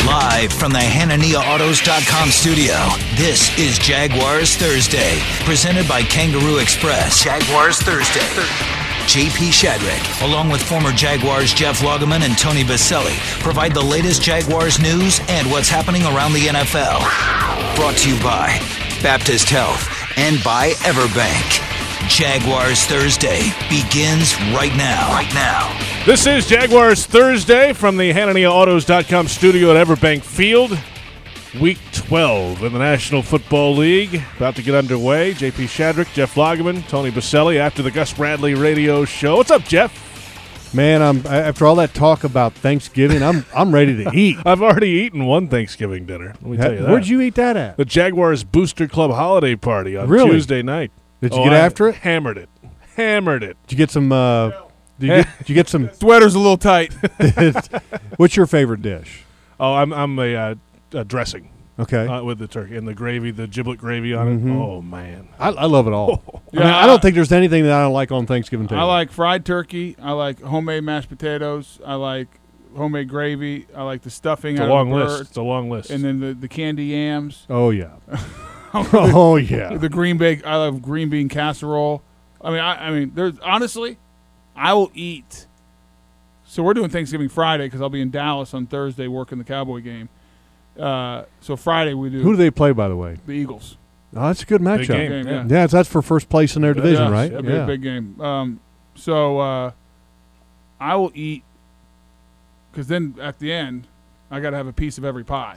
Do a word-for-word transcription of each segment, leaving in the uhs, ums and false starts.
Live from the Hanania Autos dot com studio, this is Jaguars Thursday, presented by Kangaroo Express. Jaguars Thursday. J P Shadrick, along with former Jaguars Jeff Lageman and Tony Baselli, provide the latest Jaguars news and what's happening around the N F L. Brought to you by Baptist Health and by Everbank. Jaguars Thursday begins right now. Right now. This is Jaguars Thursday from the Hanania Autos dot com studio at Everbank Field. Week twelve in the National Football League. About to get underway. J P Shadrick, Jeff Lageman, Tony Baselli after the Gus Bradley radio show. What's up, Jeff? Man, I'm after all that talk about Thanksgiving, I'm I'm ready to eat. I've already eaten one Thanksgiving dinner. Let me tell you that. Where'd you eat that at? The Jaguars Booster Club holiday party on Really? Tuesday night. Did you oh, get I after it? Hammered it. Hammered it. Did you get some? Uh, did, you get, did you get some? Sweater's a little tight. What's your favorite dish? Oh, I'm I'm a, uh, a dressing. Okay. Uh, with the turkey and the gravy, the giblet gravy on Mhm. it. Oh, man. I, I love it all. Oh. I, mean, I don't think there's anything that I don't like on Thanksgiving Day. I like fried turkey. I like homemade mashed potatoes. I like homemade gravy. I like the stuffing It's a out long of the list. bird. It's a long list. And then the, the candy yams. Oh yeah. Oh yeah. The green bean. I love green bean casserole. I mean, I, I mean, there's honestly, I will eat. So we're doing Thanksgiving Friday because I'll be in Dallas on Thursday working the Cowboy game. Uh, so Friday we do. Who do they play, by the way? The Eagles. Oh, that's a good matchup. Big game. Game, yeah. yeah. Yeah, that's for first place in their division, Yes, right? It'll be a big game. Um, so uh, I will eat because then at the end I got to have a piece of every pie.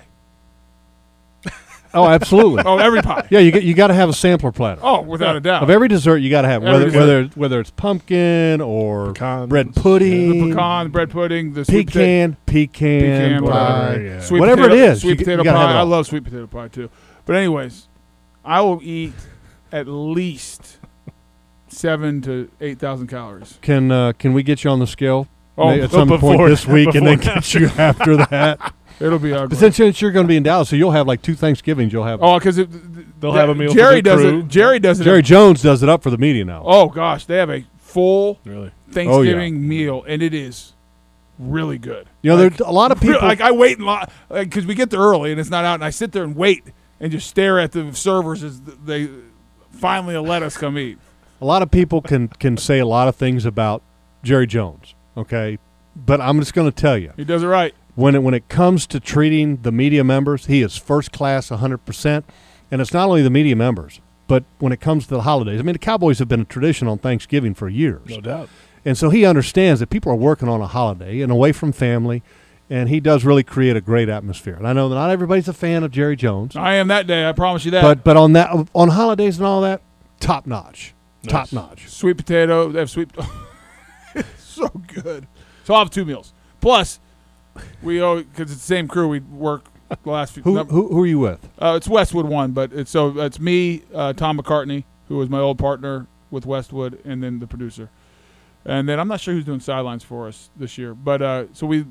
Oh, absolutely. Oh, every pie. Yeah, you get you got to have a sampler platter. Oh, without a doubt. Of every dessert, you got to have Every whether dessert. whether whether it's pumpkin or Pecans. bread pudding, The pecan, bread pudding, the sweet potato, pecan, pecan, pecan, pie. whatever, yeah. sweet Whatever potato, it is, sweet you- potato you gotta have pie. it I all. love sweet potato pie too. But anyways, I will eat at least seven to eight thousand calories. Can uh, can we get you on the scale Oh, May- at oh, some before- point this week, and then before- get you after that? It'll be ugly. But since, since you're going to be in Dallas, so you'll have like two Thanksgivings. You'll have Oh, because They'll have a meal for Jerry the does crew. it. Jerry does it. Jerry Jones does it up for the media now. Oh gosh, they have a full Really? Thanksgiving meal, and it is really good. You know, Like, there a lot of people. like I wait in line because we get there early and it's not out, and I sit there and wait and just stare at the servers as they finally let us come eat. A lot of people can can say a lot of things about Jerry Jones, okay? But I'm just going to tell you, He does it right. when it when it comes to treating the media members, he is first class, one hundred percent. And it's not only the media members, but when it comes to the holidays, I mean, the Cowboys have been a tradition on Thanksgiving for years, No doubt. and so he understands that people are working on a holiday and away from family, and he does really create a great atmosphere. And I know that not everybody's a fan of Jerry Jones, I am that day. I promise you that. but but on that on holidays and all that, top notch, top Nice. notch. sweet potato, they have sweet. It's so good. So I'll have two meals. Plus, we owe because it's the same crew. We work the last few. Who, num- who who are you with? Uh, it's Westwood one, but it's so it's me, uh, Tom McCartney, who was my old partner with Westwood, and then the producer. And then I'm not sure who's doing sidelines for us this year, but uh, so we.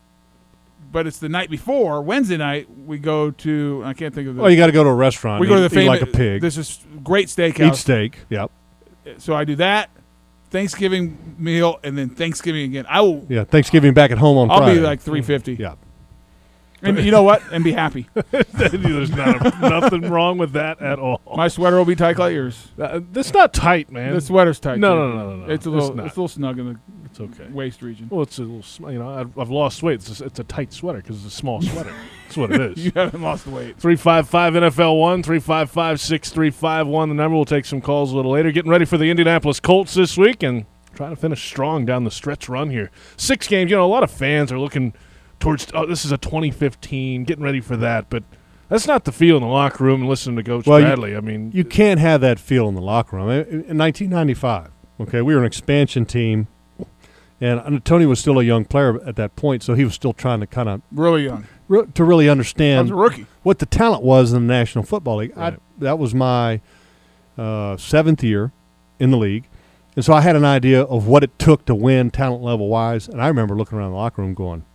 But it's the night before Wednesday night. We go to I can't think of the. Oh, you got to go to a restaurant. we go to the eat, eat famous like a pig. This is great steakhouse. Eat steak. Yep. So I do that, Thanksgiving meal, and then Thanksgiving again. I will. Yeah. Thanksgiving back at home on I'll Friday. be like three fifty. Yeah. And you know what? And be happy. There's not a, nothing wrong with that at all. My sweater will be tight like yours. Uh, that's not tight, man. The sweater's tight. No, too. no, no, no, no. It's a It's little. not. It's a little snug in the It's okay. waist region. Well, it's a little, sm- you know, I've, I've lost weight. It's a, it's a tight sweater because it's a small sweater. That's what it You is. haven't lost weight. three five five N F L one, three five five, six three five one. The number. We'll take some calls a little later. Getting ready for the Indianapolis Colts this week and trying to finish strong down the stretch run here. Six games. You know, a lot of fans are looking towards, oh, this is a twenty fifteen, getting ready for that. But that's not the feel in the locker room and listening to Coach Well, you- Bradley. I mean, You can't have that feel in the locker room. In in nineteen ninety-five, okay, we were an expansion team, and uh, Tony was still a young player at that point, so he was still trying to kind of Really young. re- to really I understand was a rookie. what the talent was in the National Football League. Right. I, that was my uh, seventh year in the league, and so I had an idea of what it took to win talent level wise. And I remember looking around the locker room going,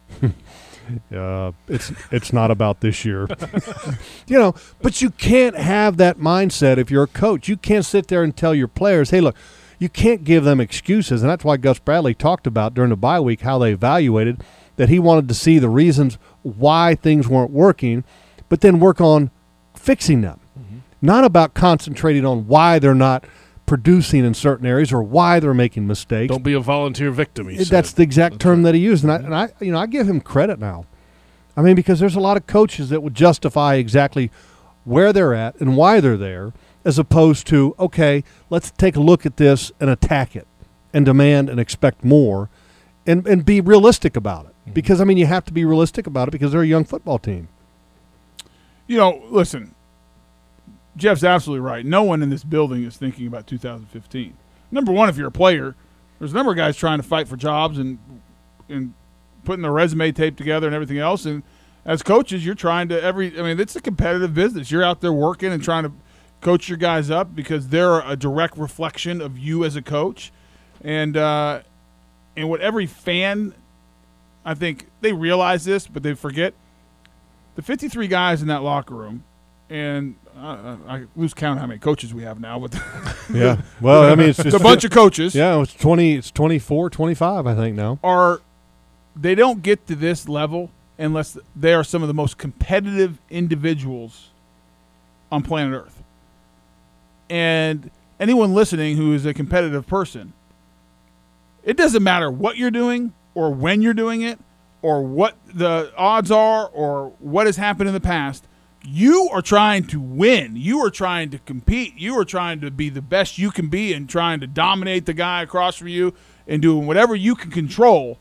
uh, "It's it's not about this year," you know. But you can't have that mindset if you're a coach. You can't sit there and tell your players, "Hey, look." You can't give them excuses, and that's why Gus Bradley talked about during the bye week how they evaluated that he wanted to see the reasons why things weren't working, but then work on fixing them. Mm-hmm. Not about concentrating on why they're not producing in certain areas or why they're making mistakes. Don't be a volunteer victim, he That's said. the exact That's term right. that he used, and I, and I, you know, I give him credit now. I mean, because there's a lot of coaches that would justify exactly where they're at and why they're there, as opposed to, okay, let's take a look at this and attack it and demand and expect more and, and be realistic about it. Mm-hmm. Because, I mean, you have to be realistic about it because they're a young football team. You know, listen, Jeff's absolutely right. No one in this building is thinking about two thousand fifteen. Number one, if you're a player, there's a number of guys trying to fight for jobs and and putting their resume tape together and everything else. And as coaches, you're trying to every – I mean, it's a competitive business. You're out there working and trying to coach your guys up because they're a direct reflection of you as a coach. And, uh, and what every fan, I think they realize this, but they forget. The fifty-three guys in that locker room, and uh, I lose count how many coaches we have now. But Yeah. Well, I mean, it's just a bunch of coaches. Yeah, it's twenty. It's twenty-four, twenty-five, I think now. Are they don't get to this level unless they are some of the most competitive individuals on planet Earth. And anyone listening who is a competitive person, it doesn't matter what you're doing or when you're doing it or what the odds are or what has happened in the past. You are trying to win. You are trying to compete. You are trying to be the best you can be and trying to dominate the guy across from you and doing whatever you can control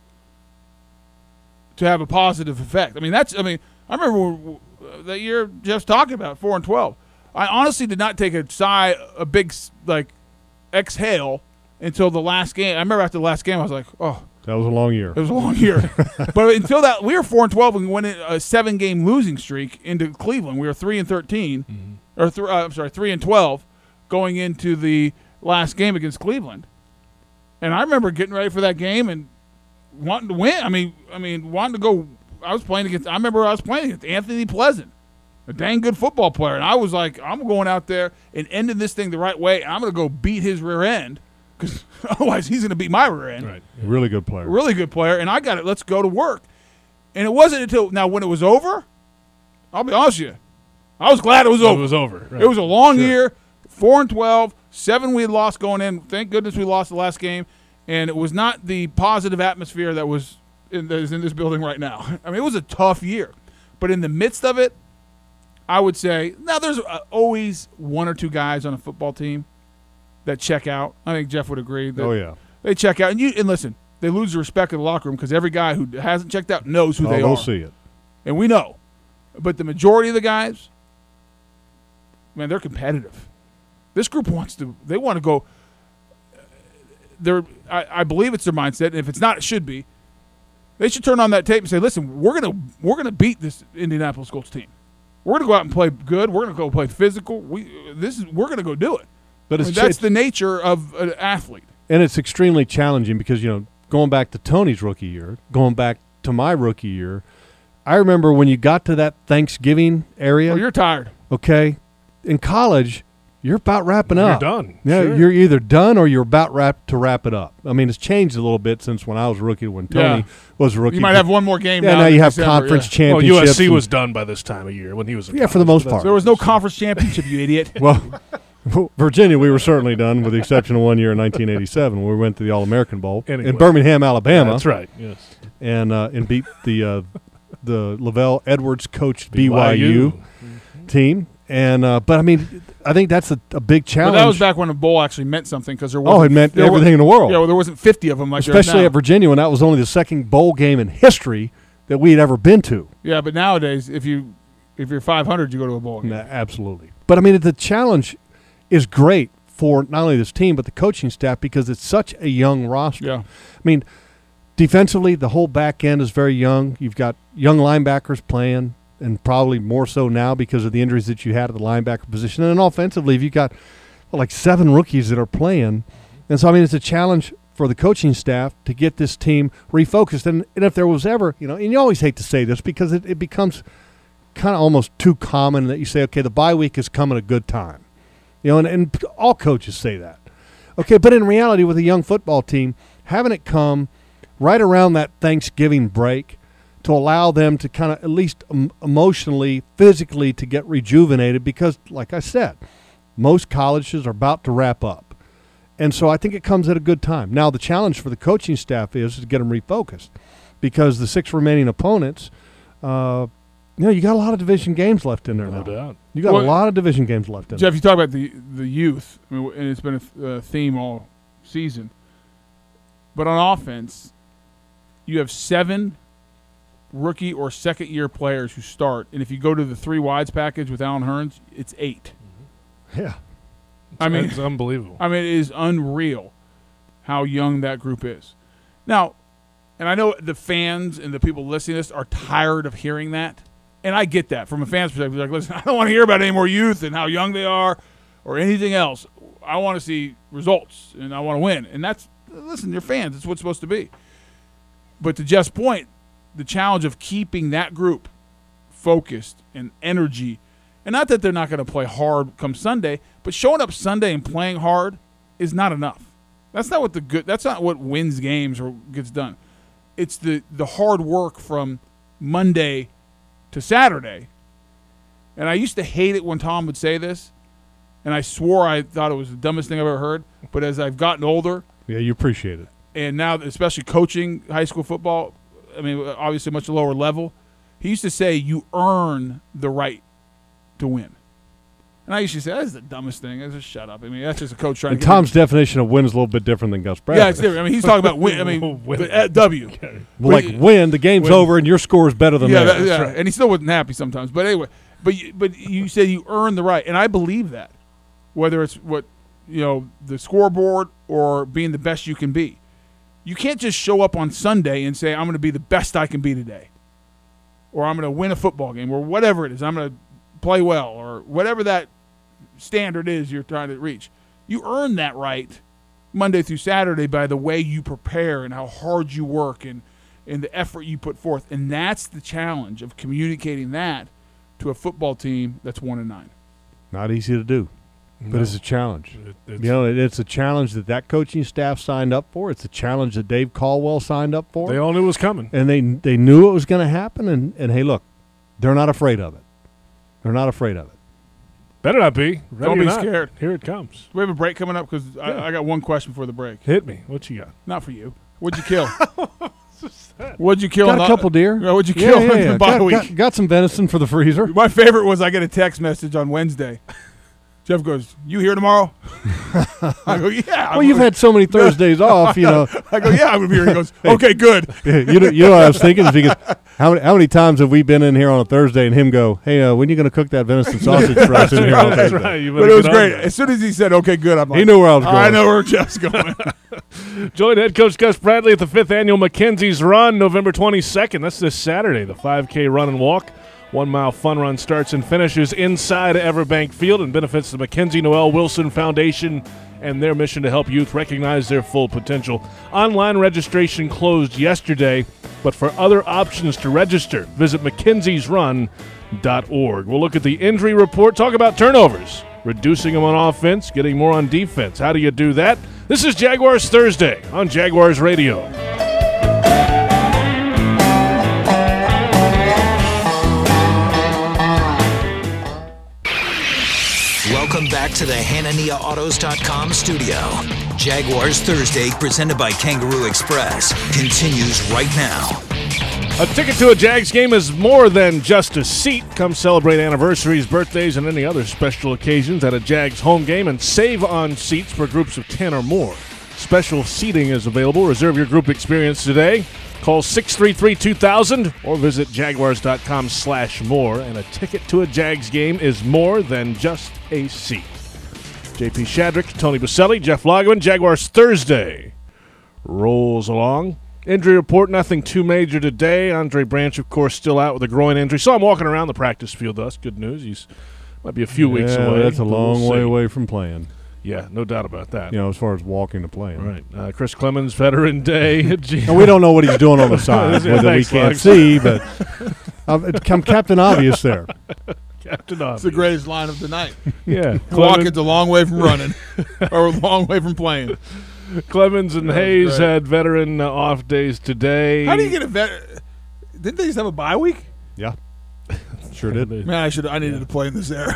to have a positive effect. I mean, that's. I mean, I remember that year Jeff's talking about four and twelve. I honestly did not take a sigh, a big like exhale until the last game. I remember after the last game, I was like, oh. That was a long year. It was a long year. But until that, we were four and twelve and we went in a seven-game losing streak into Cleveland. We were three and thirteen, mm-hmm. or th- uh, I'm sorry, three and twelve, going into the last game against Cleveland. And I remember getting ready for that game and wanting to win. I mean, I mean, wanting to go. I was playing against. I remember I was playing against Anthony Pleasant, a dang good football player, and I was like, I'm going out there and ending this thing the right way. And I'm going to go beat his rear end. Because otherwise he's going to beat my rear end. Right. Really good player. Really good player. And I got it. Let's go to work. And it wasn't until – now, when it was over, I'll be honest with you, I was glad it was over. It was over. Right. It was a long Sure. year, four and twelve, seven we had lost going in. Thank goodness we lost the last game. And it was not the positive atmosphere that was in, that is in this building right now. I mean, it was a tough year. But in the midst of it, I would say – now, there's uh, always one or two guys on a football team that check out. I think Jeff would agree. That Oh, yeah. They check out. And you and listen, they lose the respect of the locker room because every guy who hasn't checked out knows who Oh, they they'll are. see it. And we know. But the majority of the guys, man, they're competitive. This group wants to – they want to go – They're, I, I believe it's their mindset, and if it's not, it should be. They should turn on that tape and say, listen, we're going to we're gonna beat this Indianapolis Colts team. We're going to go out and play good. We're going to go play physical. We this is We're going to go do it. But I it's mean, that's it's- the nature of an athlete. And it's extremely challenging because, you know, going back to Tony's rookie year, going back to my rookie year, I remember when you got to that Thanksgiving area. Oh, you're tired. Okay. In college, you're about wrapping You're up. done. Yeah, Sure. you're either done or you're about wrap to wrap it up. I mean, it's changed a little bit since when I was a rookie, when Tony Yeah. was a rookie. You might have one more game Yeah, now. now in you have December, conference yeah. Well, championships. U S C and- was done by this time of year when he was in Yeah, for the college, most but part. There was no conference championship, you idiot. Well, Virginia, we were certainly done, with the exception of one year in nineteen eighty-seven, where we went to the All-American Bowl Anyway. in Birmingham, Alabama. That's right. Yes. And uh, and beat the uh, the Lavelle Edwards coached B Y U, Mm-hmm. team. And uh, but I mean, I think that's a, a big But challenge. that was back when a bowl actually meant something because there was Oh, it meant everything in the world. Yeah, well, there wasn't fifty of them like there is Especially now. at Virginia, when that was only the second bowl game in history that we had ever been to. Yeah, but nowadays, if you if you're five hundred, you go to a bowl game. Nah, absolutely. But I mean, the challenge is great for not only this team but the coaching staff because it's such a young roster. Yeah, I mean, defensively, the whole back end is very young. You've got young linebackers playing, and probably more so now because of the injuries that you had at the linebacker position. And then offensively, you've got well, like seven rookies that are playing. And so, I mean, it's a challenge for the coaching staff to get this team refocused. And, and if there was ever, you know, and you always hate to say this because it, it becomes kind of almost too common that you say, okay, the bye week is coming at a good time. You know, and, and all coaches say that. Okay, but in reality, with a young football team, having it come right around that Thanksgiving break, to allow them to kind of at least um, emotionally, physically to get rejuvenated because, like I said, most colleges are about to wrap up. And so I think it comes at a good time. Now, the challenge for the coaching staff is to get them refocused because the six remaining opponents, uh, you know, you got a lot of division games left in there No now. doubt. You got Well, a lot of division games left in Jeff, you talk about the the youth, I mean, and it's been a th- uh, theme all season. But on offense, you have seven rookie or second-year players who start, and if you go to the three wides package with Alan Hearns, it's eight. there. Yeah. I mean, it's unbelievable. I mean, it is unreal how young that group is. Now, and I know the fans and the people listening to this are tired of hearing that, and I get that from a fan's perspective. Like, listen, I don't want to hear about any more youth and how young they are or anything else. I want to see results, and I want to win. And that's, listen, you're fans. It's what's supposed to be. But to Jeff's point, the challenge of keeping that group focused and energy, and not that they're not going to play hard come Sunday, but showing up Sunday and playing hard is not enough. That's not what the good. That's not what wins games or gets done. It's the the hard work from Monday to Saturday. And I used to hate it when Tom would say this, and I swore I thought it was the dumbest thing I've ever heard. But as I've gotten older, Yeah, you appreciate it. and now especially coaching high school football, I mean, obviously much lower level, he used to say you earn the right to win. And I used to say, that's the dumbest thing. I just shut up. I mean, that's just a coach trying And to get Tom's definition of win is a little bit different than Gus Bradley. Yeah, it's different. I mean, he's talking about win. I mean, Win. the, uh, W. Well, like win, the game's Win. over and your score is better than Yeah, theirs. that, yeah. And he still wasn't happy sometimes. But anyway, but you, but you say you earn the right, and I believe that, whether it's what you know the scoreboard or being the best you can be. You can't just show up on Sunday and say I'm going to be the best I can be today, or I'm going to win a football game, or whatever it is. I'm going to play well, or whatever that standard is you're trying to reach. You earn that right Monday through Saturday by the way you prepare and how hard you work and, and the effort you put forth. And that's the challenge of communicating that to a football team that's one and nine. Not easy to do, but No. it's a challenge. It- it's- You know, it, it's a challenge that that coaching staff signed up for. It's a challenge that Dave Caldwell signed up for. they all knew it was coming. and they they knew it was going to happen. And, and, hey, look, they're not afraid of it. They're not afraid of it. Better not be. Ready Don't or be not, scared. Here it comes. Do we have a break coming up? Because Yeah. I, I got one question for the break. Hit me. What you got? Not for you. What'd you kill? What'd you kill? Got in a the- couple deer. Yeah, what'd you Yeah, kill yeah, in yeah. the bye Got, week? got, got some venison for the freezer. My favorite was I get a text message on Wednesday. Jeff goes, "You here tomorrow?" I go, "Yeah." Well, you've had so many Thursdays off, you know. I go, "Yeah, I'm gonna be here." He goes, "Okay, good." you know, you know what I was thinking is because how many, how many times have we been in here on a Thursday and him go, "Hey, uh, when are you going to cook that venison sausage for us in here on That's Thursday?" right. You But better it was get on great. that. As soon as he said, "Okay, good," I'm like, He knew where I was going. I know where Jeff's going. Join head coach Gus Bradley at the fifth annual Mackenzie's Run, November twenty-second. That's this Saturday, the five K run and walk. One-mile fun run starts and finishes inside Everbank Field and benefits the Mackenzie Noel Wilson Foundation and their mission to help youth recognize their full potential. Online registration closed yesterday, but for other options to register, visit mackenzies run dot org. We'll look at the injury report, talk about turnovers, reducing them on offense, getting more on defense. How do you do that? This is Jaguars Thursday on Jaguars Radio. Welcome back to the Hanania Autos dot com studio. Jaguars Thursday, presented by Kangaroo Express, continues right now. A ticket to a Jags game is more than just a seat. Come celebrate anniversaries, birthdays, and any other special occasions at a Jags home game and save on seats for groups of ten or more. Special seating is available. Reserve your group experience today. Call six three three, two thousand or visit jaguars dot com slash more. And a ticket to a Jags game is more than just a seat. J P Shadrick, Tony Baselli, Jeff Lageman, Jaguars Thursday rolls along. Injury report, nothing too major today. Andre Branch, of course, still out with a groin injury. Saw him walking around the practice field, thus. Good news. He's might be a few weeks Yeah, away. that's a but long we'll way see. away from playing. Yeah, no doubt about that. You know, as far as walking to playing. Right. Uh, Chris Clemens, Veteran Day. Gee. And we don't know what he's doing on the side, Yeah, whether we thanks, can't Lugs. see, but I'm, I'm Captain Obvious there. Captain It's the Obvious. greatest line of the night. Yeah. Walking's a long way from running, or a long way from playing. Clemens and That was Hayes great. had veteran uh, off days today. How do you get a vet? Didn't they just have a bye week? Yeah, sure did. Man, I should. I needed to play in this era.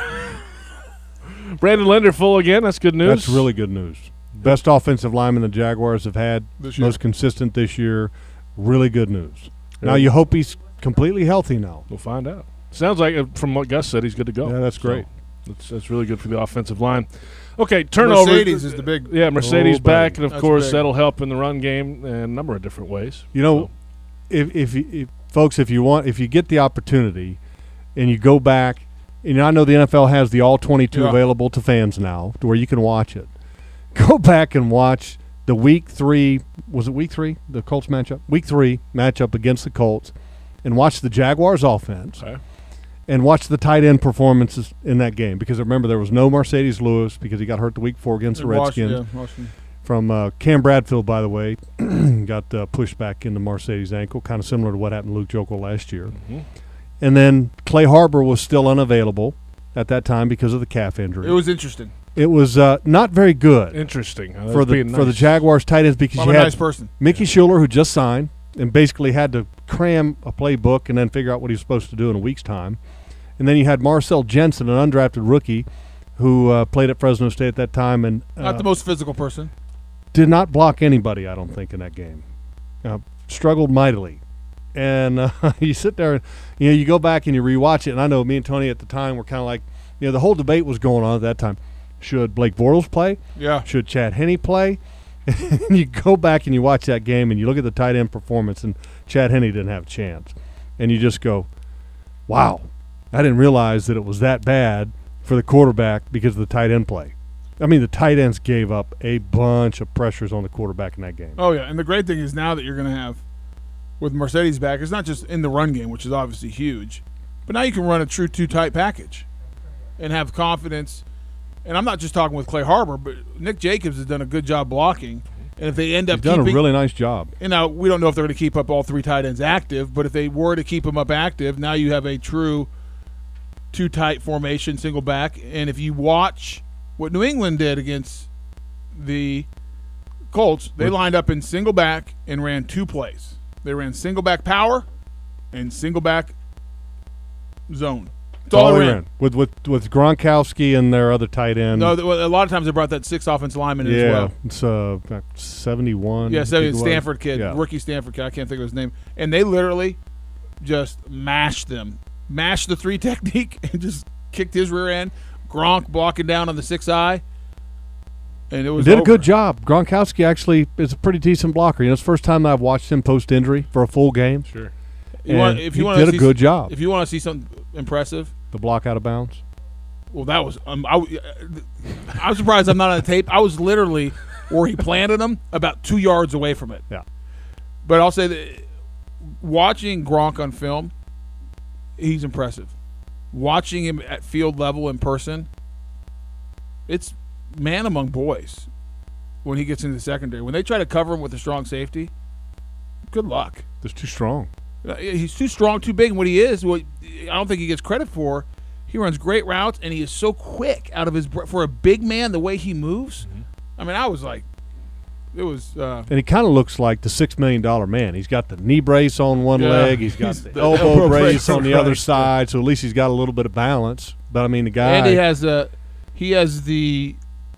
Brandon Linder full again. That's good news. That's really good news. Best offensive lineman the Jaguars have had. This year. Most consistent this year. Really good news. Yeah. Now you hope he's completely healthy now. We'll find out. Sounds like, uh, from what Gus said, he's good to go. Yeah, that's great. So that's, that's really good for the offensive line. Okay, turnover. Mercedes is the big. Yeah, Mercedes Oh, back, buddy. and of That's course big. that'll help in the run game in a number of different ways. You know, So, if, if, you- if folks, if you want, if you get the opportunity, and you go back, and I know the N F L has the all twenty-two Yeah. available to fans now, to where you can watch it. Go back and watch the week three. Was it week three? The Colts matchup. Week three matchup against the Colts, and watch the Jaguars offense. okay. And watch the tight end performances in that game, because remember there was no Mercedes Lewis because he got hurt the week before against the Redskins. Washington, yeah, Washington. From uh, Cam Bradfield, by the way, got uh, pushed back into Mercedes' ankle, kind of similar to what happened to Luke Jokel last year. Mhm. And then Clay Harbor was still unavailable at that time because of the calf injury. It was interesting. It was uh, not very good Interesting. Uh, for that's the being for the nice. Jaguars tight ends, because I'm you a had nice person. Mickey Schuler, who just signed and basically had to cram a playbook and then figure out what he was supposed to do in a week's time. And then you had Marcel Jensen, an undrafted rookie, who uh, played at Fresno State at that time and uh, Not the most physical person. did not block anybody, I don't think, in that game. Uh, struggled mightily. And uh, you sit there and, you know, you go back and you rewatch it. And I know me and Tony at the time were kind of like, you know, the whole debate was going on at that time. Should Blake Bortles play? Yeah. Should Chad Henne play? And you go back and you watch that game and you look at the tight end performance, and Chad Henne didn't have a chance. And you just go, wow, I didn't realize that it was that bad for the quarterback because of the tight end play. I mean, the tight ends gave up a bunch of pressures on the quarterback in that game. Oh yeah, and the great thing is now that you're going to have with Mercedes back, it's not just in the run game, which is obviously huge, but now you can run a true two-tight package and have confidence. And I'm not just talking with Clay Harbor, but Nick Jacobs has done a good job blocking. And if they end up He's done keeping, a really nice job. and now we don't know if they're going to keep up all three tight ends active, but if they were to keep them up active, now you have a true two-tight formation, single back. And if you watch what New England did against the Colts, they lined up in single back and ran two plays. They ran single back power and single back zone. That's all, All they they ran. ran. With, with, with Gronkowski and their other tight end. No, th- well, a lot of times they brought that six offensive lineman in yeah, as well. it's uh, about seventy-one. Yeah, I so think it was. Stanford kid, Yeah. rookie Stanford kid. I can't think of his name. And they literally just mashed them, mashed the three technique, and just kicked his rear end. Gronk blocking down on the six eye, and it was Did over. a good job. Gronkowski actually is a pretty decent blocker. You know, it's the first time I've watched him post injury for a full game. Sure. You want, And if he you want did to a see, good job. If you want to see something impressive, The block out of bounds. well, that was. Um, I, w- I'm surprised I'm not on the tape. I was literally where he planted him, about two yards away from it. Yeah. But I'll say that watching Gronk on film, he's impressive. Watching him at field level in person, it's man among boys when he gets into the secondary. When they try to cover him with a strong safety, good luck. That's too strong. Uh, He's too strong, too big, and what he is, what I don't think he gets credit for. He runs great routes, and he is so quick out of his br- for a big man. The way he moves, I mean, I was like, it was. Uh, And he kind of looks like the six million dollar man. He's got the knee brace on one Yeah. leg. He's got He's the, the elbow, elbow brace, brace on the right. other side. So at least he's got a little bit of balance. But I mean, the guy. and he has a, he has the.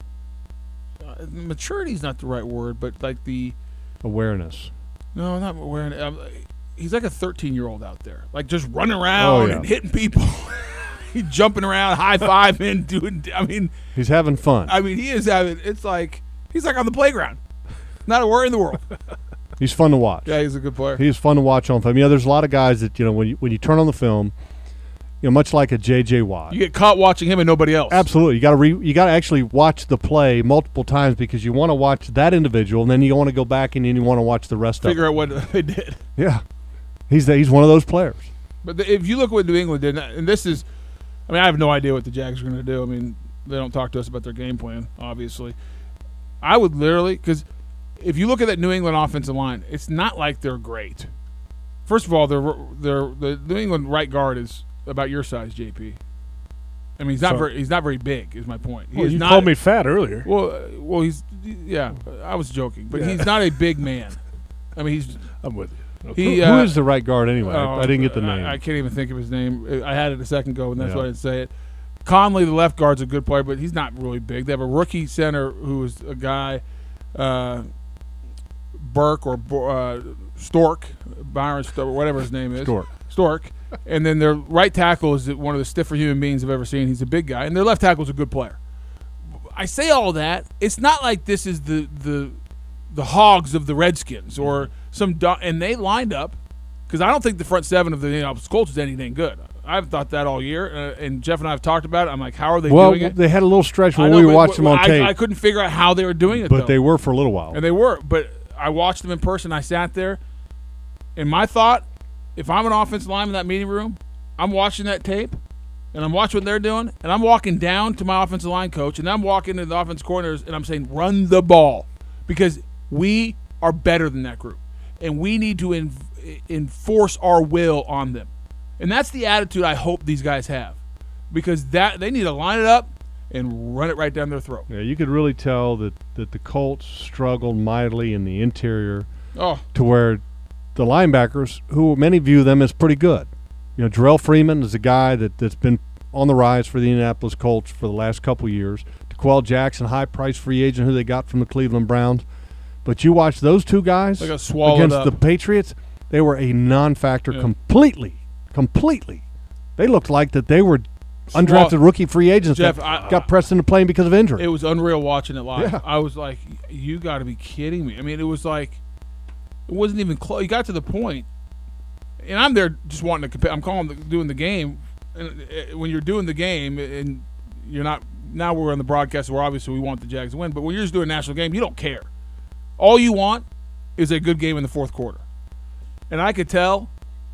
Uh, maturity is not the right word, but like the awareness. no, not wearing. Um, he's like a thirteen-year-old out there, like just running around Oh, yeah. and hitting people. He's jumping around, high fiving, doing. I mean. He's having fun. I mean, he is having. It's like he's like on the playground, not a worry in the world. He's fun to watch. Yeah, he's a good player. He's fun to watch on film. You know, there's a lot of guys that, you know, when you, when you turn on the film, you know, much like a J J Watt. You get caught watching him and nobody else. Absolutely. You got to re, you got to actually watch the play multiple times because you want to watch that individual, and then you want to go back and then you want to watch the rest Figure of out what they did. them. Yeah. He's the, he's one of those players. But the, if you look at what New England did, and this is, I mean, I have no idea what the Jags are going to do. I mean, they don't talk to us about their game plan, obviously. I would literally, because if you look at that New England offensive line, it's not like they're great. First of all, they're, they're, the New England right guard is about your size, J P. I mean, he's not So- very he's not very big. Is my point. He Well, is you not, called me fat earlier. Well, uh, well, he's yeah. I was joking, but Yeah. he's not a big man. I mean, he's I'm with you. He, who, uh, who is the right guard anyway? Oh, I, I didn't get the I- name. I, can't even think of his name. I had it a second ago, and that's Yeah. why I didn't say it. Conley, the left guard's a good player, but he's not really big. They have a rookie center who is a guy, uh, Burke or uh, Stork, Byron Stork, whatever his name is. Stork. Stork. And then their right tackle is one of the stiffer human beings I've ever seen. He's a big guy. And their left tackle is a good player. I say all that. It's not like this is the the the hogs of the Redskins or some do- – and they lined up because I don't think the front seven of the Indianapolis Colts is anything good. I've thought that all year, uh, and Jeff and I have talked about it. I'm like, how are they well, doing it? they had a little stretch I when know, we but- watched them on I, tape, I couldn't figure out how they were doing it, but though. they were for a little while. And they were. But I watched them in person. I sat there. And my thought, if I'm an offensive lineman in that meeting room, I'm watching that tape, and I'm watching what they're doing, and I'm walking down to my offensive line coach, and I'm walking to the offense corners, and I'm saying, run the ball. Because we are better than that group. And we need to en- enforce our will on them. And that's the attitude I hope these guys have. Because that they need to line it up and run it right down their throat. Yeah, you could really tell that, that the Colts struggled mightily in the interior Oh, to where the linebackers, who many view them as pretty good. You know, Jarrell Freeman is a guy that, that's been on the rise for the Indianapolis Colts for the last couple of years. DeQuell Jackson, high-priced free agent who they got from the Cleveland Browns. But you watch those two guys They got swallowed against up. the Patriots, they were a non-factor Yeah. completely, completely. They looked like that they were Swall- undrafted rookie free agents Jeff, that I- got pressed into playing because of injury. It was unreal watching it live. Yeah. I was like, you got to be kidding me. I mean, it was like, it wasn't even close. You got to the point, and I'm there just wanting to compare. I'm calling the, doing the game. And uh, when you're doing the game, and you're not, now we're on the broadcast where obviously we want the Jags to win, but when you're just doing a national game, you don't care. All you want is a good game in the fourth quarter. And I could tell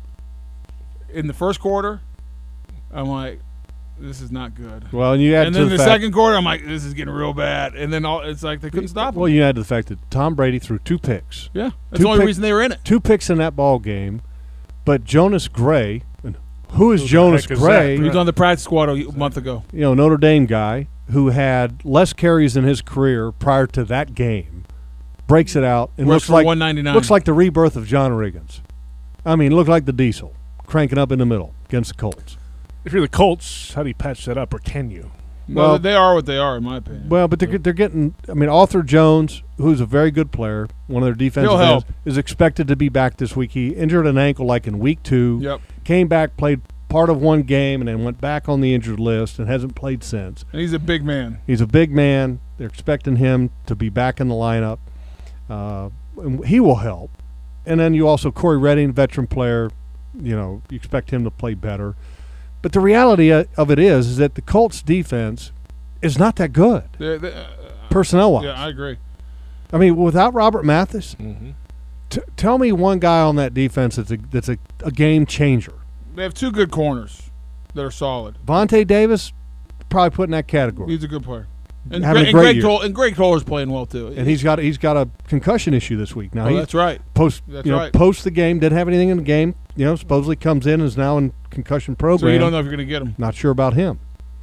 in the first quarter, I'm like, this is not good. well, and you add And to then the, the, fact, second quarter, I'm like, this is getting real bad. And then all, it's like they couldn't stop well, him. you add to the fact that Tom Brady threw two picks. Yeah, that's Two the only pick- reason they were in it. Two picks in that ball game, but Jonas Gray, and who is Who the Jonas heck is Gray? that? He was on the practice squad a month ago. You know, Notre Dame guy who had less carries in his career prior to that game, breaks it out and Works looks for like one ninety-nine. looks like the rebirth of John Riggins. I mean, looked like the Diesel cranking up in the middle against the Colts. If you're the Colts, how do you patch that up, or can you? No, well- they are what they are, in my opinion. Well, but they're, they're getting. I mean, Arthur Jones, who's a very good player, one of their defensive He'll ends, help. is expected to be back this week. He injured an ankle like in week two. Yep. Came back, played part of one game, and then went back on the injured list and hasn't played since. And he's a big man. He's a big man. They're expecting him to be back in the lineup. Uh, and he will help. And then you also, Corey Redding, veteran player, you know, you expect him to play better. But the reality of it is, is that the Colts defense is not that good, They- they- uh, personnel-wise. yeah, I agree. I mean, without Robert Mathis, Mm-hmm. t- tell me one guy on that defense that's a, that's a, a game changer. They have two good corners that are solid. Vontae Davis, probably put in that category. He's a good player. And, Having Gre- a and great Greg year. Toll, and Greg Toller's playing well too. And he's got he's got a concussion issue this week. Now oh, he's that's right. post That's you know right. post the game, didn't have anything in the game. You know, supposedly comes in and is now in concussion program. So you don't know if you're going to get him. Not sure about him.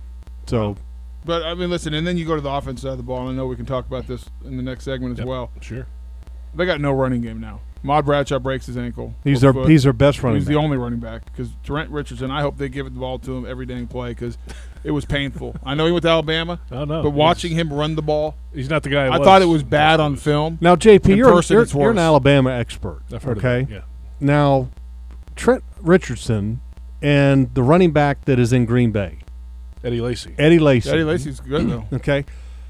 So But I mean, listen, and then you go to the offense side of the ball, and I know we can talk about this in the next segment as Yep. well. Sure. They got no running game now. Maud Bradshaw breaks his ankle. he's or their foot. he's their best running He's back. the only running back because Trent Richardson. I hope they give it the ball to him every dang play because it was painful. I know he went to Alabama, Oh no. but he's- watching him run the ball, he's not the guy. I thought it was bad on film. Now J P, In you're person, you're, it's you're an worse. Alabama expert. I've heard okay. Of that. Yeah. Now Trent Richardson and the running back that is in Green Bay, Eddie Lacy. Eddie Lacy. Eddie Lacy's good though. Okay.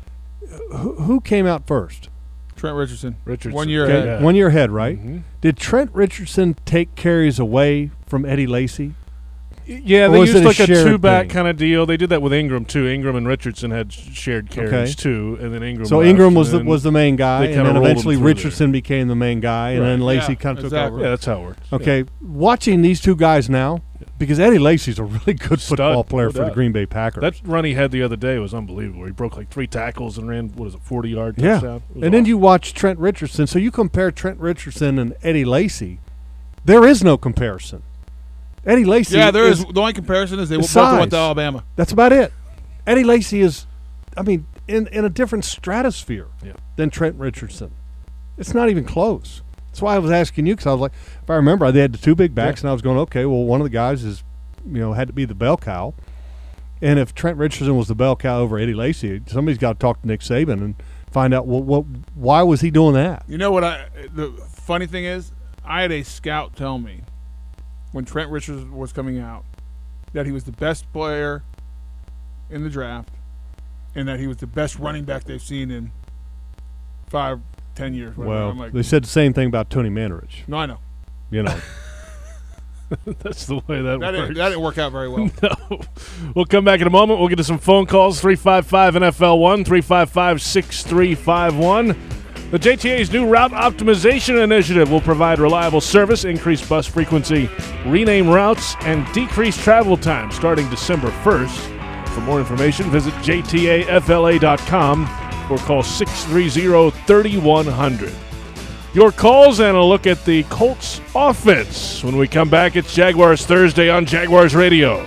Who, who came out first? Trent Richardson, Richardson. one year Okay, ahead. Yeah. one year ahead, right? Mhm. Did Trent Richardson take carries away from Eddie Lacy? Yeah, Or they was used it a like a shared two-back thing? kind of deal. They did that with Ingram too. Ingram and Richardson had sh- shared carries Okay. too, and then Ingram. So left, Ingram was and the, then- was the main guy, they and kinda then rolled him eventually through Richardson became the main guy, and Right. then Lacy Yeah, kind of took exactly. over. Yeah, that's how it works. Yeah. Okay, watching these two guys now, because Eddie Lacy's a really good Stud, football player no for the doubt. Green Bay Packers. That run he had the other day was unbelievable. He broke like three tackles and ran, what is it, forty-yard yeah, touchdown? It was and then awesome. you watch Trent Richardson. So you compare Trent Richardson and Eddie Lacy, there is no comparison. Eddie Lacy, Yeah, there is. is. The only comparison is they the both went size. to Alabama. That's about it. Eddie Lacy is, I mean, in in a different stratosphere Yeah. than Trent Richardson. It's not even close. That's why I was asking you, because I was like, if I remember, they had the two big backs, yeah. and I was going, okay, well, one of the guys is, you know, had to be the bell cow. And if Trent Richardson was the bell cow over Eddie Lacy, somebody's got to talk to Nick Saban and find out what, what why was he doing that. You know what? I the funny thing is, I had a scout tell me when Trent Richardson was coming out that he was the best player in the draft and that he was the best running back they've seen in five, ten years. Whatever. Well, I'm like, they said the same thing about Tony Mandarich. No, I know. You know. That's the way that, that works. Didn't, that didn't work out very well. No. We'll come back in a moment. We'll get to some phone calls. three five five N F L one, three five five, six three five one. The J T A's new route optimization initiative will provide reliable service, increased bus frequency, rename routes, and decrease travel time starting December first. For more information, visit J T A F L A dot com or call six three zero, three one zero zero. Your calls and a look at the Colts offense. When we come back, it's Jaguars Thursday on Jaguars Radio.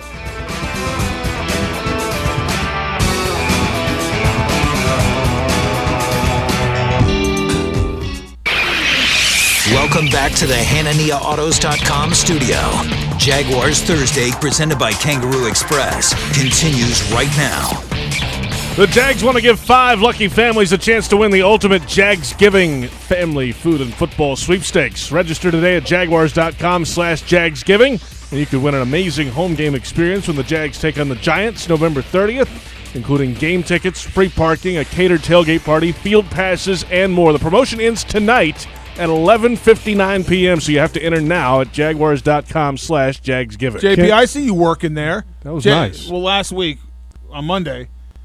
Welcome back to the Hanania Autos dot com studio. Jaguars Thursday, presented by Kangaroo Express, continues right now. The Jags want to give five lucky families a chance to win the ultimate Jagsgiving family food and football sweepstakes. Register today at Jaguars dot com slash Jagsgiving, and you could win an amazing home game experience when the Jags take on the Giants November thirtieth, including game tickets, free parking, a catered tailgate party, field passes, and more. The promotion ends tonight at eleven fifty-nine p.m., so you have to enter now at Jaguars dot com slash Jagsgiving. J P, I see you working there. That was J- nice. Well, last week on Monday,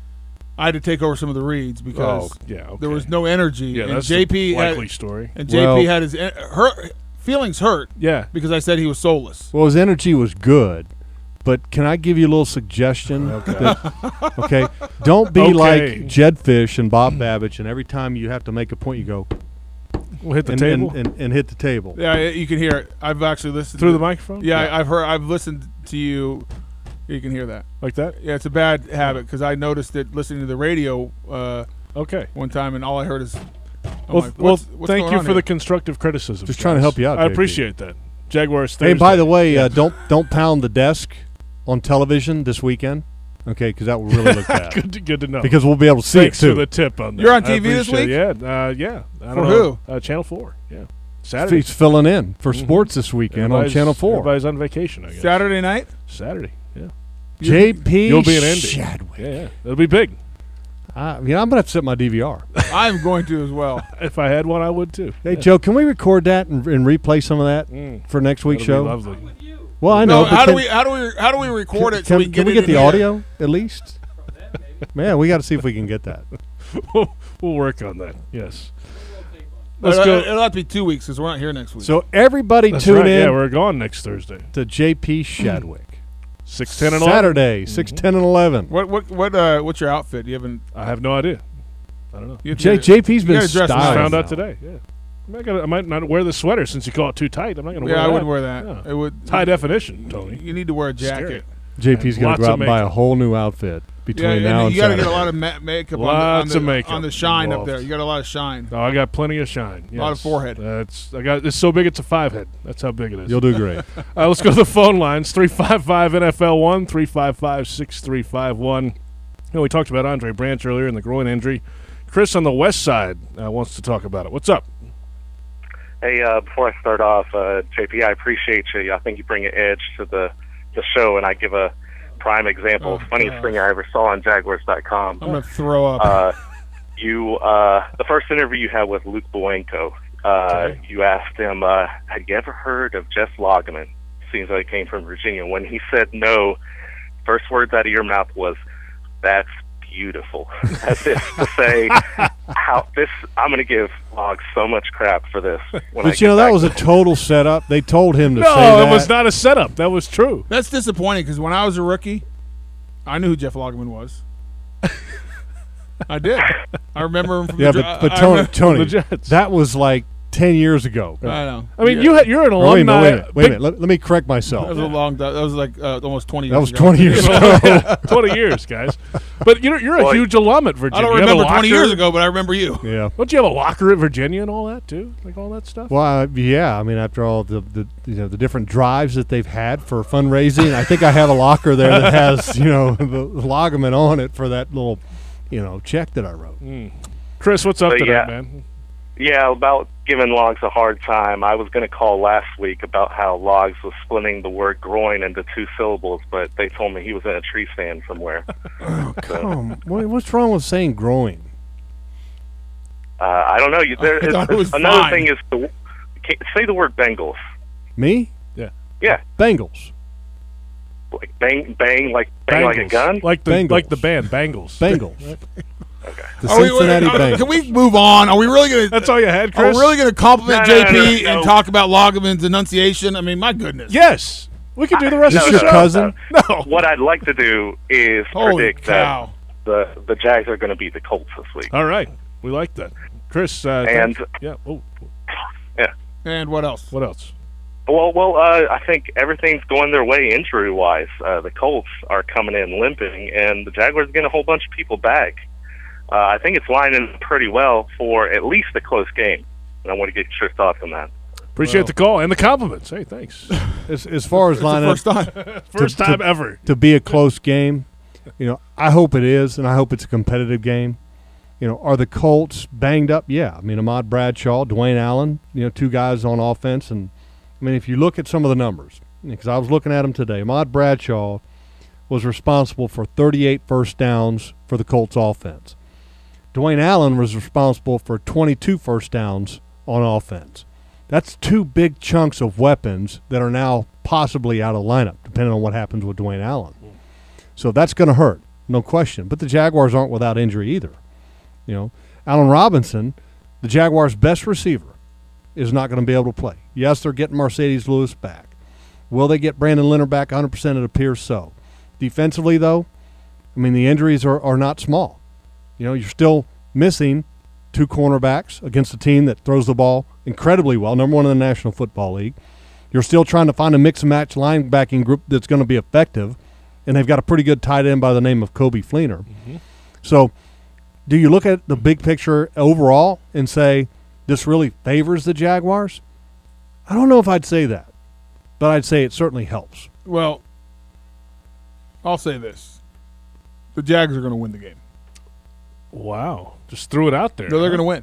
I had to take over some of the reads because Oh, yeah, okay. there was no energy. Yeah, and that's J P the likely had, story. And J P Well- had his hurt, feelings hurt Yeah. because I said he was soulless. Well, his energy was good, but can I give you a little suggestion? Okay. Okay, don't be Okay. like Jed Fish and Bob Babbage, and every time you have to make a point, you go We'll hit the and, table and, and, and hit the table. Yeah, you can hear it. I've actually listened through to the microphone? Yeah, I I've heard. I've listened to you. You can hear that. Like that? Yeah, it's a bad habit because I noticed it listening to the radio uh, Okay. one time, and all I heard is. I'm Well, like, well what's, what's thank going you on for here? the constructive criticism. Just trying to help you out, I J P. appreciate that. Jaguars Thursday. Hey, by the way, uh, don't don't pound the desk on television this weekend, okay? Because that will really look bad. good, to, good to know. Because we'll be able to see Thanks it too. for the tip on that. You're on I T V this appreciate week? it. Yeah, uh, yeah. I don't For know. who? Uh, Channel four. Yeah, Saturday. He's filling in for Mhm. sports this weekend on Everybody's- Channel Four. Everybody's on vacation. I guess Saturday night. Saturday. Yeah. J P You'll be in Indy. Shadwick. Yeah, yeah. It'll be big. Uh, you know, I'm gonna have to set my D V R. I'm going to as well. If I had one, I would too. Hey, Yeah. Joe, can we record that and, and replay some of that Mm. for next week's That'll show? be lovely. Well, I know. No, but how can, do we how do we how do we record can, it so can, we can get we it get in the air? audio at least? Man, we got to see if we can get that. we'll, we'll work on that. Yes. Let's Let's go. It'll have to be two weeks because we're not here next week. So everybody That's tune right. in Yeah, we're gone next Thursday. to J P Shadwick. Six, ten, and eleven. Saturday, six, ten, and eleven. what what what uh what's your outfit? You haven't. I have no idea. I don't know. You have J, to- JP's you been gotta dress styling. I nice. found now. out today. Yeah. I'm not gonna, I might not wear the sweater since you call it too tight. I'm not going to Yeah, wear I that. wouldn't wear that. Yeah. It would It's high definition, Tony. You need to wear a Scary. jacket. J P's going Lots to go of out and buy a makeup. whole new outfit between Yeah, now and and you got to Saturday. get a lot of ma- makeup Lots on the, of on the, makeup on the shine involved. up there. You got a lot of shine. Oh, I got plenty of shine. A lot of yes. forehead. That's I got. It's so big, it's a five head. That's how big it is. You'll do great. Uh, let's go to the phone lines. three five five N F L one, three five five, six three five one. You know, we talked about Andre Branch earlier and the groin injury. Chris on the west side uh, wants to talk about it. What's up? Hey, uh, before I start off, uh, J P, I appreciate you. I think you bring an edge to the, the show, and I give a prime example. Oh, Funniest God. thing I ever saw on Jaguars dot com. I'm gonna throw up. Uh, you, uh, the first interview you had with Luke Bowenko, uh, Okay. you asked him, uh, had you ever heard of Jeff Loggeman? Seems like he came from Virginia. When he said no, first words out of your mouth was, "That's beautiful." As if to say, how this, I'm going to give Log so much crap for this. When I But you get know, that back was to a total setup. They told him to No, say that. it was not a setup. That was true. That's disappointing because when I was a rookie, I knew who Jeff Loggeman was. I did. I remember him from Yeah, the but, dra- but I Tony, remember- Tony the Jets. that was like ten years ago. I know. I mean, Yeah. you had, you're an Or wait a alumni. minute, wait a minute. Wait a big- minute. Let, let me correct That myself. was a long. That was like uh, almost twenty. That years was ago. twenty years ago. twenty years, guys. But you know, you're a Well, huge alum at Virginia. I don't You have a remember twenty locker- years ago, but I remember you. Yeah. Don't you have a locker at Virginia and all that too? Like all that stuff? Well, uh, yeah. I mean, after all the, the you know the different drives that they've had for fundraising, I think I have a locker there that has you know the Loggeman on it for that little you know check that I wrote. Chris, what's up But to yeah. that, man? Yeah, about giving Logs a hard time. I was going to call last week about how Logs was splitting the word groin into two syllables, but they told me he was in a tree stand somewhere. Come, what, what's wrong with saying growing? Uh, I don't know. You, there, I thought it was another fine. thing is to ca- say the word Bengals. Me? Yeah, Bengals. like bang, bang, like bang like a Bengals. gun. Like the Bengals. like the band Bengals. Bengals. The Are we- Cincinnati uh, Bengals. Can we move on? Are we really going to? That's all you had, Are Chris? we really going to compliment No, no, J P no, no, no. and talk about Loggeman's enunciation? I mean, my goodness. Yes. We could do the rest No, of Is the this show. your cousin? No. What I'd like to do is Holy predict cow. that the the Jags are going to beat the Colts this week. All right. We like that. Chris, uh, And- thanks. yeah. Oh, And what else? what else? Well, well, uh, I think everything's going their way injury-wise. Uh, the Colts are coming in limping, and the Jaguars are getting a whole bunch of people back. Uh, I think it's lining pretty well for at least a close game, and I want to get your thoughts on that. Appreciate Well. the call and the compliments. Hey, thanks. As, as far as It's the lining first time. First to- time ever. to be a close game, you know, I hope it is, and I hope it's a competitive game. You know, are the Colts banged up? Yeah. I mean, Ahmad Bradshaw, Dwayne Allen, you know, two guys on offense. And, I mean, if you look at some of the numbers, because I was looking at them today, Ahmad Bradshaw was responsible for thirty-eight first downs for the Colts offense. Dwayne Allen was responsible for twenty-two first downs on offense. That's two big chunks of weapons that are now possibly out of lineup, depending on what happens with Dwayne Allen. So that's going to hurt, no question. But the Jaguars aren't without injury either. You know, Allen Robinson, the Jaguars' best receiver, is not going to be able to play. Yes, they're getting Mercedes Lewis back. Will they get Brandon Leonard back one hundred percent? It appears so. Defensively, though, I mean, the injuries are, are not small. You know, you're still missing two cornerbacks against a team that throws the ball incredibly well, number one in the National Football League. You're still trying to find a mix-and-match linebacking group that's going to be effective, and they've got a pretty good tight end by the name of Kobe Fleener. Mm-hmm. So do you look at the big picture overall and say this really favors the Jaguars? I don't know if I'd say that, but I'd say it certainly helps. Well, I'll say this. The Jags are going to win the game. Wow. Just threw it out there. No, they're huh? going to win.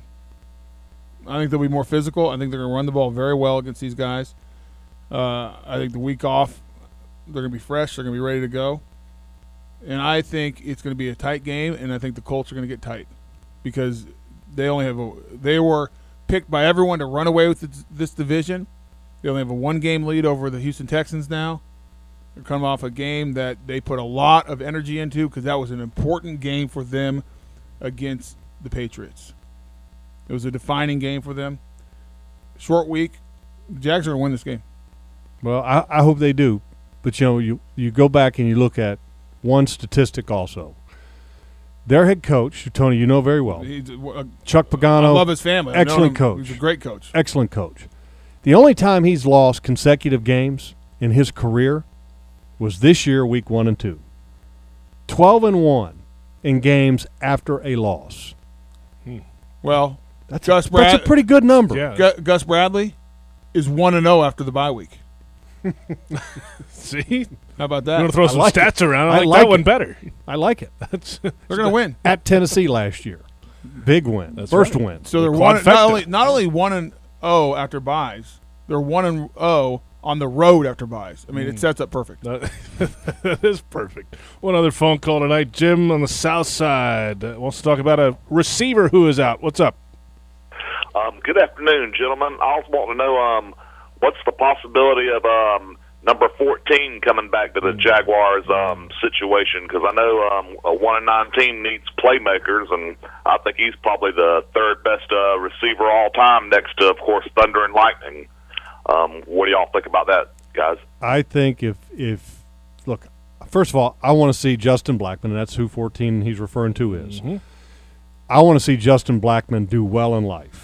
I think they'll be more physical. I think they're going to run the ball very well against these guys. Uh, I think the week off, they're going to be fresh. They're going to be ready to go. And I think it's going to be a tight game, and I think the Colts are going to get tight because they only have a they were picked by everyone to run away with this, this division. They only have a one-game lead over the Houston Texans now. They're coming off a game that they put a lot of energy into because that was an important game for them against the Patriots. It was a defining game for them. Short week. The Jags are going to win this game. Well, I, I hope they do. But, you know, you, you go back and you look at one statistic also. Their head coach, who, Tony, you know very well, He's a- a- Chuck I Pagano, love his family. I've known excellent him. coach. He's a great coach. excellent coach. The only time he's lost consecutive games in his career was this year, week one and two. twelve and one in games after a loss. Well, That's, Gus that's Brad- a pretty good number. Yeah. Gu- Gus Bradley is one and zero after the bye week. See? You How about want to that? throw I some like stats around. I I like, like that one it. better. I like it. That's They're going to win. At Tennessee last year. Big win. That's First right. win. So they're The one quadfecta. not only not only one and zero after buys. They're one and zero on the road after buys. I mean, it sets up perfect. That that is perfect. One other phone call tonight. Jim on the south side uh, wants to talk about a receiver who is out. What's up? Um, good afternoon, gentlemen. I also want to know um, what's the possibility of um, number fourteen coming back to the Jaguars um, situation? Because I know um, a one and nine team needs playmakers, and I think he's probably the third best uh, receiver all time, next to, of course, Thunder and Lightning. Um, what do y'all think about that, guys? I think if if look, first of all, I want to see Justin Blackman, and that's who fourteen he's referring to is. I want to see Justin Blackman do well in life.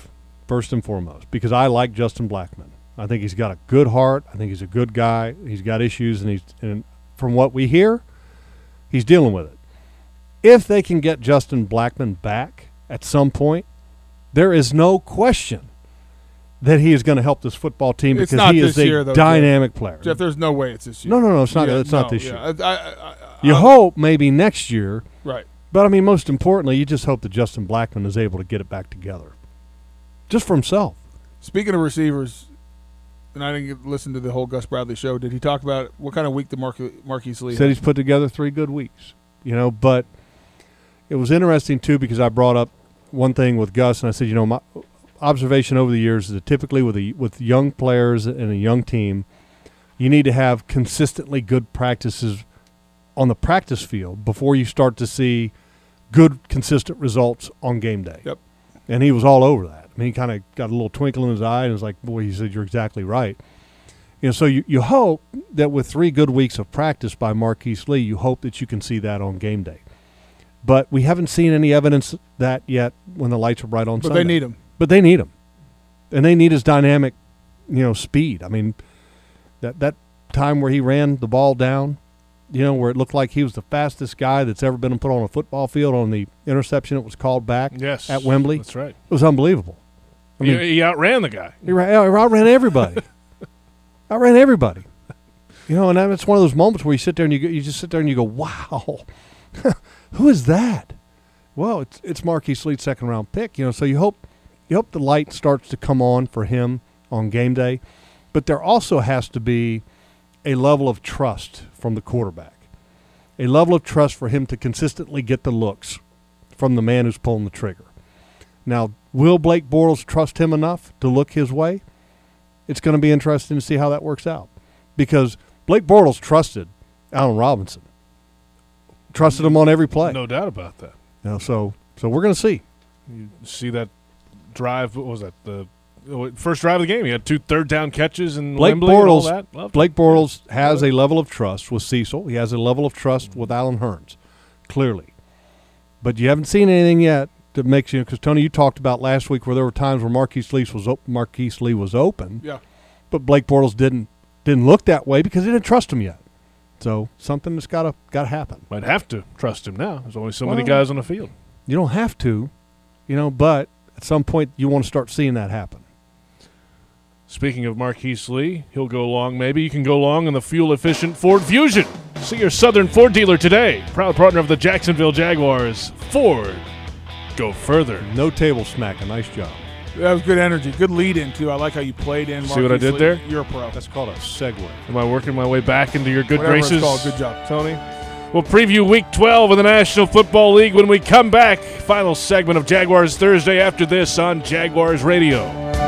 first and foremost, because I like Justin Blackman. I think he's got a good heart. I think he's a good guy. He's got issues, and he's and from what we hear, he's dealing with it. If they can get Justin Blackman back at some point, there is no question that he is going to help this football team It's because not he is this a year, though, dynamic player. Jeff, there's no way it's this year. No, no, no, it's not. Yeah, it's not no, this yeah. year. I, I, I, You I'm- hope maybe next year, Right. but I mean, most importantly, you just hope that Justin Blackman is able to get it back together, just for himself. Speaking of receivers, and I didn't get, listen to the whole Gus Bradley show. Did he talk about what kind of week the Marque- Marquise Lee Said had? he's put together three good weeks, you know. But it was interesting too because I brought up one thing with Gus, and I said, you know, my observation over the years is that typically with a, with young players and a young team, you need to have consistently good practices on the practice field before you start to see good, consistent results on game day. Yep. And he was all over that. I mean, he kind of got a little twinkle in his eye and was like, boy, he said, you're exactly right. You know, so you, you hope that with three good weeks of practice by Marquise Lee, you hope that you can see that on game day. But we haven't seen any evidence of that yet when the lights are bright on But Sunday. they need him. But they need him. And they need his dynamic, you know, speed. I mean, that, that time where he ran the ball down, you know, where it looked like he was the fastest guy that's ever been put on a football field on the interception that was called back Yes. at Wembley. That's right. It was unbelievable. I mean, he, he outran the guy. he, ran, he outran everybody. outran everybody. You know, and that's one of those moments where you sit there and you go, you just sit there and you go, wow, who is that? Well, it's it's Marquise Lee's second round pick. You know, so you hope you hope the light starts to come on for him on game day, but there also has to be a level of trust from the quarterback, a level of trust for him to consistently get the looks from the man who's pulling the trigger. Now, will Blake Bortles trust him enough to look his way? It's going to be interesting to see how that works out, because Blake Bortles trusted Allen Robinson, trusted him on every play. No doubt about that. You know, so so we're going to see. You see that drive, what was that, the first drive of the game? He had two third down catches in Blake Wembley and all Bortles, that. Loved Blake it. Bortles has a level of trust with Cecil. He has a level of trust with Alan Hearns, clearly. But you haven't seen anything yet that makes you, because Tony, you talked about last week where there were times where Marquise Lee was op- Marquise Lee was open, Yeah. but Blake Bortles didn't didn't look that way because he didn't trust him yet. So something that's got to got to happen. Might have to trust him now. There's only so Well, many guys on the field. You don't have to, you know, but at some point you want to start seeing that happen. Speaking of Marquise Lee, he'll go long. Maybe you can go long in the fuel-efficient Ford Fusion. See your Southern Ford dealer today. Proud partner of the Jacksonville Jaguars. Ford. Go further. No table smack. A nice job. That was good energy. Good lead in, too. I like how you played in. See what I Marquise did Lee. there? You're a pro. That's called a segue. Am I working my way back into your good Whatever graces? it's called. Good job. Tony. We'll preview Week twelve of the National Football League when we come back. Final segment of Jaguars Thursday after this on Jaguars Radio.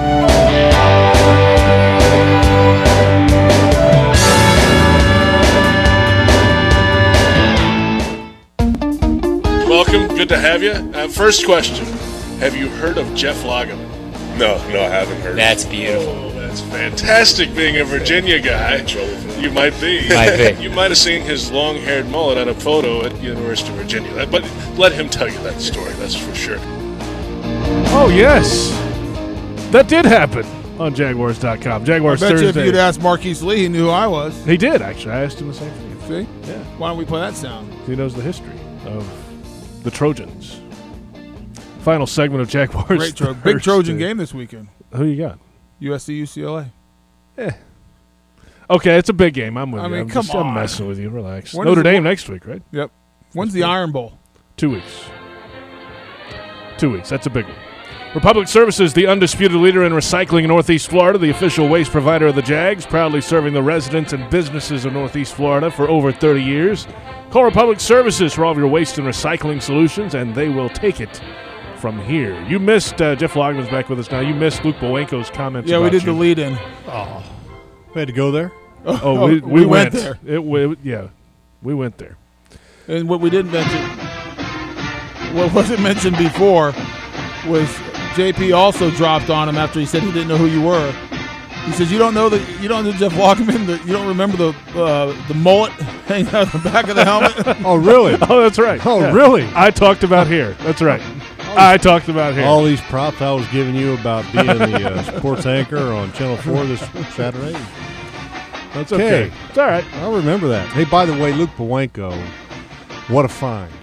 Welcome. Good to have you. Uh, first question. Have you heard of Jeff Lageman? No, no, I haven't heard. That's beautiful. Oh, that's fantastic. Being a Virginia guy, you might be. Might be. You might have seen his long-haired mullet on a photo at University of Virginia. That- But let him tell you that story. That's for sure. Oh yes, that did happen on Jaguars dot com. I Jaguars bet you if Thursday. you'd asked Marquise Lee, he knew who I was. He did actually. I asked him the same thing. See? Yeah, Why don't we play that sound? he knows the history of the Trojans. Final segment of Jaguars. Great Tro- big Thursday. Trojan game this weekend. Who you got? U S C, U C L A. Okay, it's a big game. I'm with I you. mean, I'm come just, I'm on. messing with you. Relax. When Notre is it- Dame next week, right? Yep. When's the Iron Bowl? Two weeks. Two weeks. That's a big one. Republic Services, the undisputed leader in recycling in Northeast Florida, the official waste provider of the Jags, proudly serving the residents and businesses of Northeast Florida for over thirty years. Call Republic Services for all of your waste and recycling solutions, and they will take it from here. You missed, uh, Jeff Logman's back with us now. You missed Luke Bowenko's comments Yeah, we about did you. the lead in. Oh, we had to go there. Oh, we, we, we went. went there. It, we, yeah, we went there. And what we didn't mention, what wasn't mentioned before, was J P also dropped on him after he said he didn't know who you were. He says, "You don't know that you don't know Jeff Walkerman. That you don't remember the uh, the mullet hanging out the back of the helmet." Oh, really? Oh, that's right. Oh, Yeah. really? I talked about here. That's right. I talked about hair. All these props I was giving you about being the uh, sports anchor on Channel four this Saturday. That's okay. okay. It's all right. I'll remember that. Hey, by the way, Luke Bowanko, what a find.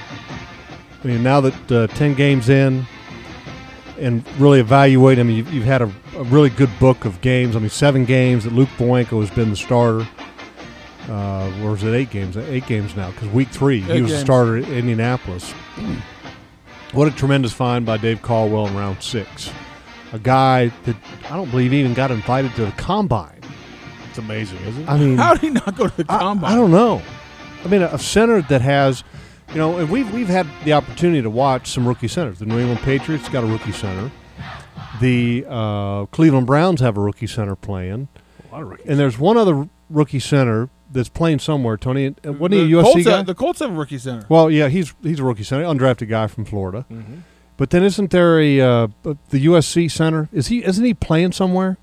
I mean, now that uh, ten games in and really evaluate him, you've, you've had a, a really good book of games. I mean, seven games that Luke Bowanko has been the starter. Uh, or was it eight games? Eight games now, because week three, eight he was games. the starter at Indianapolis. What a tremendous find by Dave Caldwell in round six. A guy that I don't believe even got invited to the combine. It's amazing, isn't it? I mean, How did he not go to the I, combine? I don't know. I mean, a, a center that has, you know, and we've we've had the opportunity to watch some rookie centers. The New England Patriots got a rookie center. The uh, Cleveland Browns have a rookie center playing, A lot of rookies. and there's one other rookie center that's playing somewhere. Tony, uh, wasn't he a The U S C Colts guy? have, the Colts have a rookie center. Well, yeah, he's he's a rookie center, undrafted guy from Florida. Mm-hmm. But then isn't there a uh, the U S C center? Is he isn't he playing somewhere?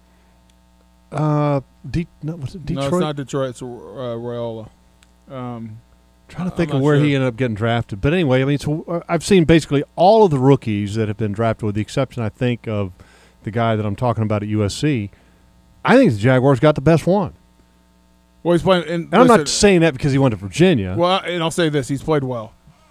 Uh, De- no, was it Detroit? No, it's not Detroit. It's uh, Raiola. Um, Trying to I'm think of not where sure. he ended up getting drafted. But anyway, I mean, so uh, I've seen basically all of the rookies that have been drafted, with the exception, I think, of the guy that I'm talking about at U S C. I think the Jaguars got the best one. well, he's playing. And, And I'm not listen, saying that because he went to Virginia. Well, and I'll say this: he's played well,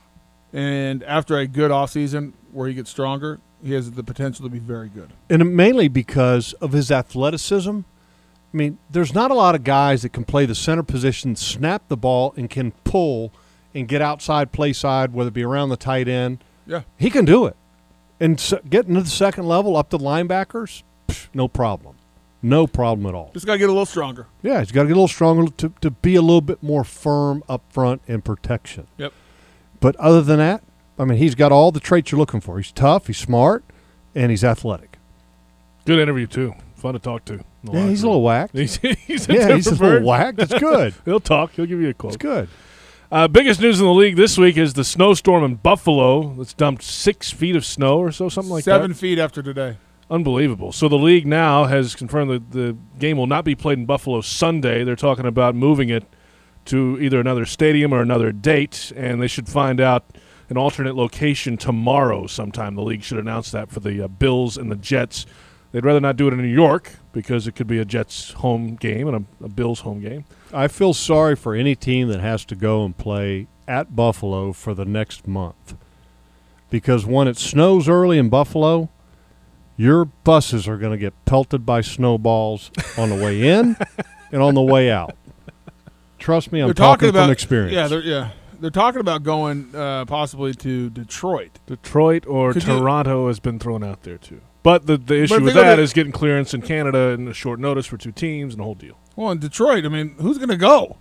and after a good offseason where he gets stronger, he has the potential to be very good. And mainly because of his athleticism. I mean, there's not a lot of guys that can play the center position, snap the ball, and can pull and get outside, play side, whether it be around the tight end. Yeah. He can do it. And so getting to the second level, up to linebackers, psh, no problem. No problem at all. Just got to get a little stronger. Yeah, he's got to get a little stronger to, to be a little bit more firm up front in protection. Yep. But other than that, I mean, he's got all the traits you're looking for. He's tough, he's smart, and he's athletic. Good interview, too. Fun to talk to. Yeah, he's a little whacked. He's, he's a Yeah, he's a different little bird. whacked. It's good. He'll talk. He'll give you a It's quote. good. Uh, biggest news in the league this week is the snowstorm in Buffalo that's dumped six feet of snow or so, something like Seven that. feet after today. Unbelievable. So the league now has confirmed that the game will not be played in Buffalo Sunday. They're talking about moving it to either another stadium or another date, and they should find out an alternate location tomorrow sometime. The league should announce that for the uh, Bills and the Jets. They'd rather not do it in New York because it could be a Jets home game and a, a Bills home game. I feel sorry for any team that has to go and play at Buffalo for the next month. Because when it snows early in Buffalo, your buses are going to get pelted by snowballs on the way in and on the way out. Trust me, I'm They're talking, talking about from experience. Yeah, they're, yeah. They're talking about going uh, possibly to Detroit. Detroit or Could you- Toronto has been thrown out there too. But the, the issue if with they go that to- is getting clearance in Canada in a short notice for two teams and the whole deal. Well, in Detroit, I mean, who's going to go?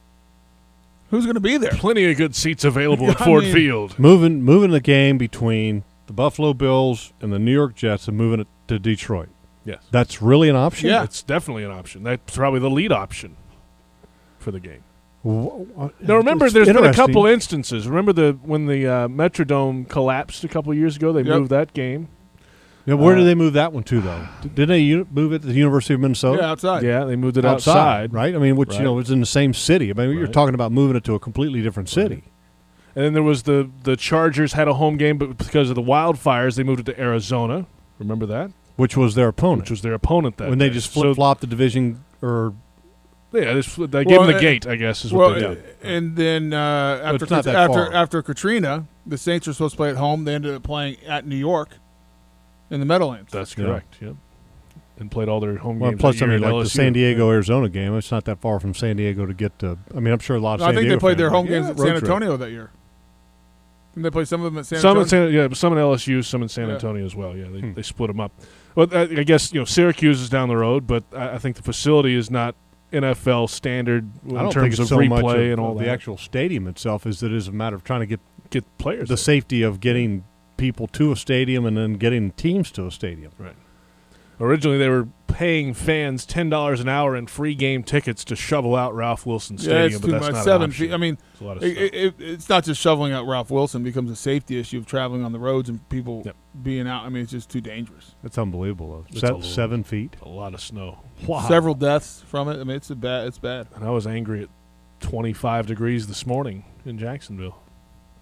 Who's going to be there? Plenty of good seats available at I Ford mean- Field. moving moving the game between the Buffalo Bills and the New York Jets and moving it to Detroit. Yes. That's really an option? Yeah. It's definitely an option. That's probably the lead option for the game. Wh- wh- Now, remember, it's there's been a interesting. couple instances. Remember the when the uh, Metrodome collapsed a couple years ago? They Yep. moved that game. Yeah, where uh, did they move that one to, though? D- Didn't they u- move it to the University of Minnesota? Yeah, outside. Yeah, they moved it outside. right? I mean, which Right. you know is in the same city. I mean, you're Right. talking about moving it to a completely different city. And then there was the the Chargers had a home game, but because of the wildfires, they moved it to Arizona. Remember that? Which was their opponent. Which was their opponent that when they day. just So- flip flopped the division, or Yeah, they, just, they gave Well, them the uh, gate, I guess, is Well, what they did. and then uh, after it's not that after far. after Katrina, the Saints were supposed to play at home. They ended up playing at New York in the Meadowlands. That's Yeah. correct. Yep. And played all their home well, games. plus that I year mean, at like L the S U. San Diego Arizona game. It's not that far from San Diego to get to. I mean, I'm sure a lot of. No, San I think Diego they played their fans are home like, games yeah, at road San trip. Antonio that year. Didn't they play some of them at San Some in Antonio? San, yeah, some in L S U, some in San Yeah. Antonio as well. Yeah, they, Hmm. they split them up. Well, I, I guess you know Syracuse is down the road, but I, I think the facility is not N F L standard in I don't terms think it's of so replay much of, and all of that. the actual stadium itself as it is a matter of trying to get Get players the there. safety of getting people to a stadium and then getting teams to a stadium. Right. Originally, they were paying fans ten dollars an hour and free game tickets to shovel out Ralph Wilson Yeah, Stadium, it's but too that's much. not an Seven option. feet. I mean, It's a lot of it, stuff. it, it, it's not just shoveling out Ralph Wilson. It becomes a safety issue of traveling on the roads and people Yep. being out. I mean, it's just too dangerous. That's unbelievable. Though. It's Se- a little- seven feet. a lot of snow. Wow. Several deaths from it. I mean, it's a bad. It's bad. And I was angry at twenty-five degrees this morning in Jacksonville.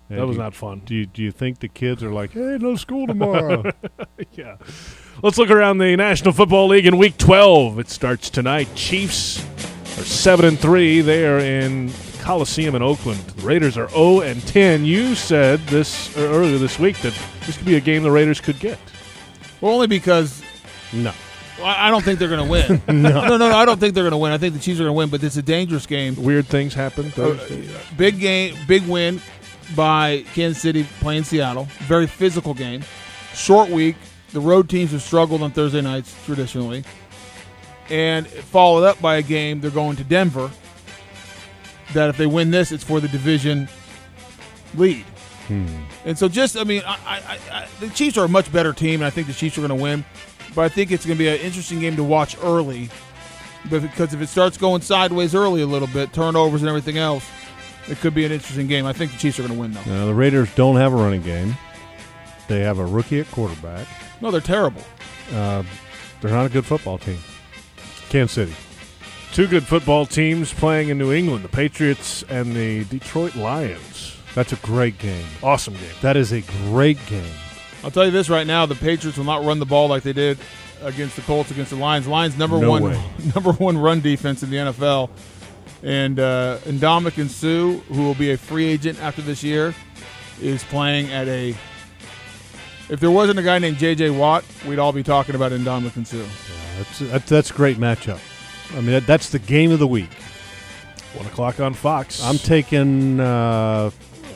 Yeah, that was do you- not fun. Do you do you think the kids are like, hey, no school tomorrow? Yeah. Let's look around the National Football League in Week twelve. It starts tonight. Chiefs are seven and three. They are in Coliseum in Oakland. The Raiders are zero and ten. You said this or earlier this week that this could be a game the Raiders could get. Well, only because No. I I don't think they're going to win. no. no, no, no, I don't think they're going to win. I think the Chiefs are going to win, but it's a dangerous game. Weird things happen Thursday. Uh, big game, big win by Kansas City playing Seattle. Very physical game. Short week. The road teams have struggled on Thursday nights traditionally. And followed up by a game, they're going to Denver. That if they win this, it's for the division lead. Hmm. And so just, I mean, I, I, I, the Chiefs are a much better team, and I think the Chiefs are going to win. But I think it's going to be an interesting game to watch early. But because if it starts going sideways early a little bit, turnovers and everything else, it could be an interesting game. I think the Chiefs are going to win, though. Now, the Raiders don't have a running game. They have a rookie at quarterback. No, they're terrible. Uh, they're not a good football team. Kansas City. Two good football teams playing in New England, the Patriots and the Detroit Lions. That's a great game. Awesome game. That is a great game. I'll tell you this right now: the Patriots will not run the ball like they did against the Colts, against the Lions. Lions number No one, way. number one run defense in the N F L, and uh, Ndamukong Suh, who will be a free agent after this year, is playing at a. If there wasn't a guy named J J Watt, we'd all be talking about Ndamukong Suh. Yeah, that's, that's, that's a great matchup. I mean, that, that's the game of the week. One o'clock on Fox. I'm taking uh,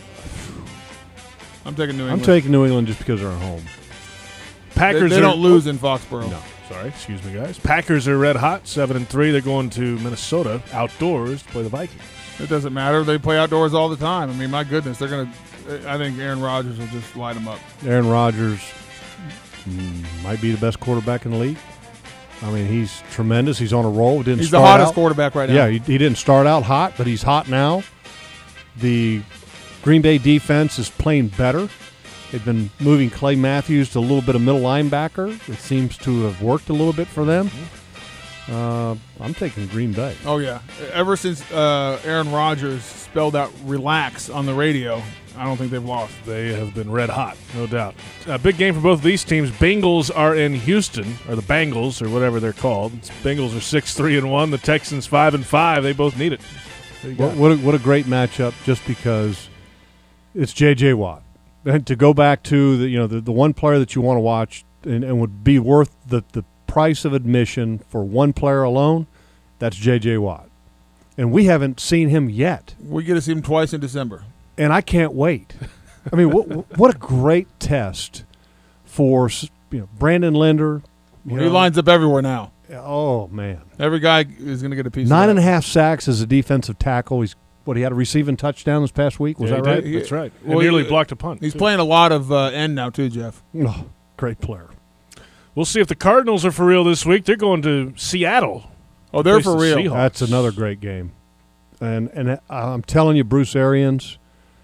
I'm taking New I'm England. taking New England just because they're at home. They, Packers they are, don't lose in Foxborough. No. Sorry, excuse me, guys. Packers are red hot, seven and three. They're going to Minnesota outdoors to play the Vikings. It doesn't matter. They play outdoors all the time. I mean, my goodness, they're going to. I think Aaron Rodgers will just light them up. Aaron Rodgers mm, might be the best quarterback in the league. I mean, he's tremendous. He's on a roll. Didn't He's the start hottest out- quarterback right now. Yeah, he, he didn't start out hot, but he's hot now. The Green Bay defense is playing better. They've been moving Clay Matthews to a little bit of middle linebacker. It seems to have worked a little bit for them. Uh, I'm taking Green Bay. Oh, yeah. Ever since uh, Aaron Rodgers spelled out relax on the radio, I don't think they've lost. They have been red hot, no doubt. A big game for both of these teams. Bengals are in Houston, or the Bengals, or whatever they're called. Bengals are six three and one. The Texans five and five. They both need it. There you go. What, what, a, what a great matchup! Just because it's J J Watt, and to go back to the you know the, the one player that you want to watch and, and would be worth the the price of admission for one player alone, that's J J Watt, and we haven't seen him yet. We get to see him twice in December. And I can't wait. I mean, what what a great test for you know Brandon Linder. You He know, lines up everywhere now. Oh man, Every guy is going to get a piece nine of and a that. half sacks as a defensive tackle. He's what he had a receiving touchdown this past week. Was Yeah, that he right? did. That's right. And Well, nearly he- blocked a punt. He's too. playing a lot of uh, end now, too, Jeff. Oh, great player. We'll see if the Cardinals are for real this week. They're going to Seattle. Oh, they're Face for the real. Seahawks. That's another great game. And and I'm telling you, Bruce Arians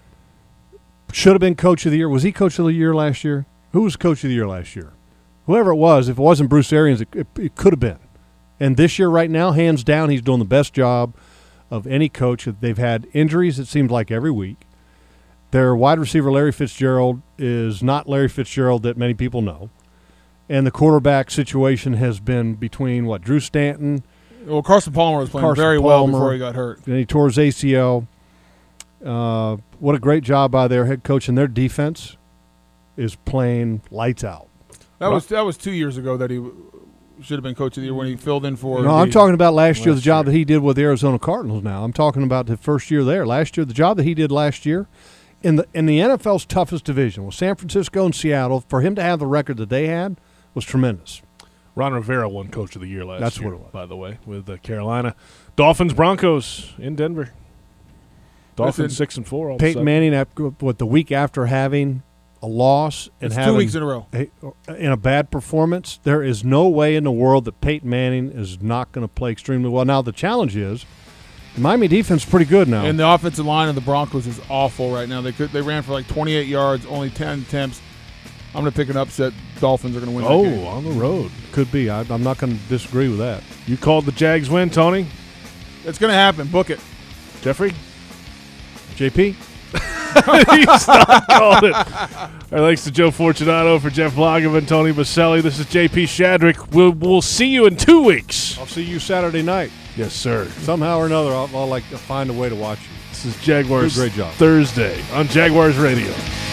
should have been coach of the year. Was he coach of the year last year? Who was coach of the year last year? Whoever it was, if it wasn't Bruce Arians, it, it, it could have been. And this year, right now, hands down, he's doing the best job of any coach. They've had injuries, it seems like, every week. Their wide receiver, Larry Fitzgerald, is not Larry Fitzgerald that many people know. And the quarterback situation has been between, what, Drew Stanton, Well, Carson Palmer was playing Carson very well Palmer. before he got hurt. and he tore his A C L. Uh, what a great job by their head coach, and their defense is playing lights out. That was that was two years ago that he w- should have been coach of the year when he filled in for. No, I'm the- talking about last year, the last job year. that he did with the Arizona Cardinals now. I'm talking about the first year there. Last year, the job that he did last year in the in the N F L's toughest division was San Francisco and Seattle. For him to have the record that they had was tremendous. Ron Rivera won Coach of the Year last That's year, what it was. by the way, with uh, Carolina. Dolphins, Broncos in Denver. Dolphins Listen, six and four. All of a Peyton sudden. Manning, after, what the week after having a loss and It's having two weeks in a row. a- in a bad performance, there is no way in the world that Peyton Manning is not going to play extremely well. Now the challenge is, the Miami defense is pretty good now. And the offensive line of the Broncos is awful right now. They could they ran for like twenty-eight yards, only ten attempts. I'm going to pick an upset. Dolphins are going to win. Oh, that game. on the road. Could be. I, I'm not going to disagree with that. You called the Jags win, Tony. It's going to happen. Book it. Jeffrey? J P? He's not called it. Our thanks to Joe Fortunato, for Jeff Lageman, Tony Baselli. This is J P Shadrick. We'll, we'll see you in two weeks. I'll see you Saturday night. Yes, sir. Somehow or another, I'll, I'll like find a way to watch you. This is Jaguars Do a great job. Thursday on Jaguars Radio.